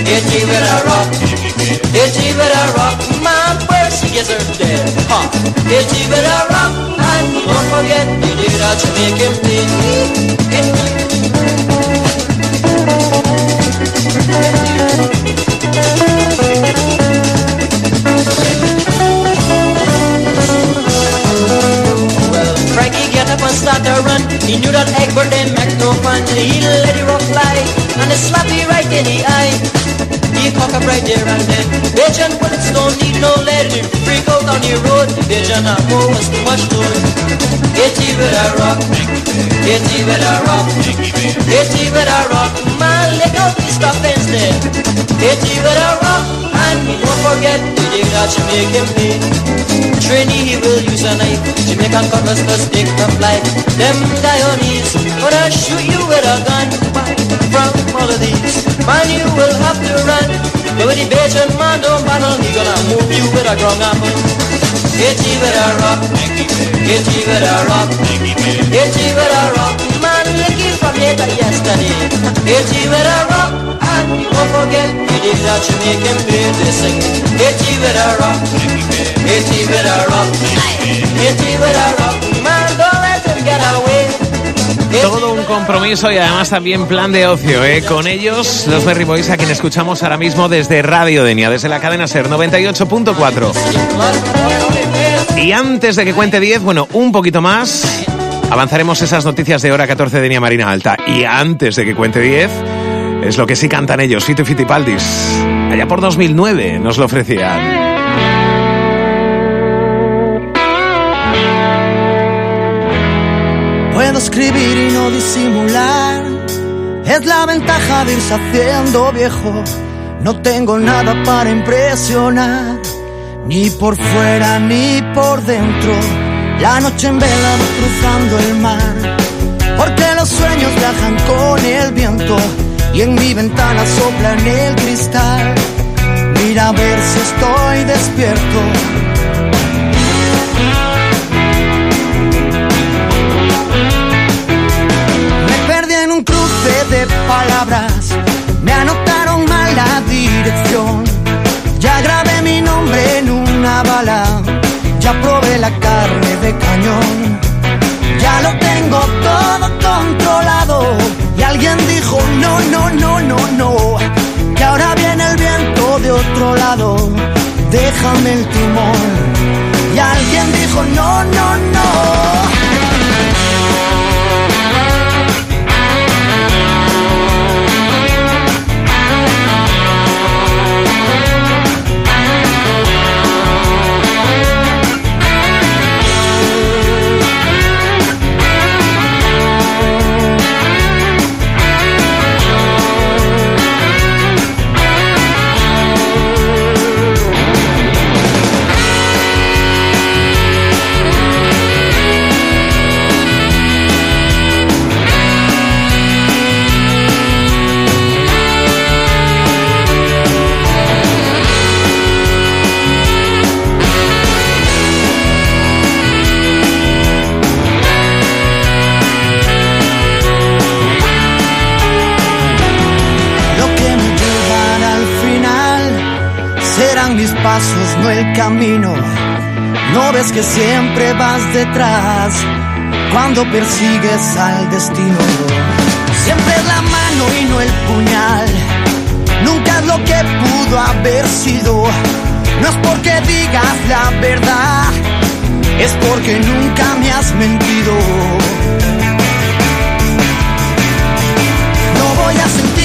Itchy with a rock, itchy with a rock, man, where she gets her dead. Huh. Itchy with a rock, and don't forget you did a Jamaican thing. And start to run. He knew that Egbert didn't make no fun. He let it rock fly and it slap you right in the eye. He cock up right there and then. Pigeon bullets don't need no lead. If you freak out on your road, pigeon and more was too much to it. Itchy with a rock, itchy with a rock, itchy with a rock. Man, let out the stockings there. Itchy with a rock, and don't forget to dig that Jamaican pay. Trini, he will use a knife. Jamaican cutlass to stick to fly. Them Guyanese gonna shoot you with a gun. From all of these, man, you will have to run. But when the Bajan man don't battle, he gonna move you with a ground apple. Itchy with a rock, itchy with a rock, itchy with a rock. Man, looking from here to yesterday. Itchy with a rock, and don't forget you did that Jamaican beat they sing. Itchy with a rock, itchy with a rock, itchy with a rock. Man, don't let them get away. Todo un compromiso y además también plan de ocio, ¿eh? Con ellos, los Berry Boys, a quien escuchamos ahora mismo desde Radio Denia, desde la cadena SER 98.4. Y antes de que cuente 10, bueno, un poquito más, avanzaremos esas noticias de hora 14 de Denia Marina Alta. Y antes de que cuente 10, es lo que sí cantan ellos, Fito y Fitipaldis. Allá por 2009 nos lo ofrecían. Puedo escribir y no disimular, es la ventaja de irse haciendo viejo. No tengo nada para impresionar, ni por fuera ni por dentro. La noche en vela cruzando el mar, porque los sueños viajan con el viento. Y en mi ventana sopla en el cristal, mira a ver si estoy despierto. De palabras, me anotaron mal la dirección. Ya grabé mi nombre en una bala, ya probé la carne de cañón. Ya lo tengo todo controlado. Y alguien dijo no, no, no, no, no, que ahora viene el viento de otro lado, déjame el timón. Y alguien dijo no, no, no. Mis pasos, no el camino. No ves que siempre vas detrás cuando persigues al destino. Siempre es la mano y no el puñal. Nunca es lo que pudo haber sido. No es porque digas la verdad, es porque nunca me has mentido. No voy a sentir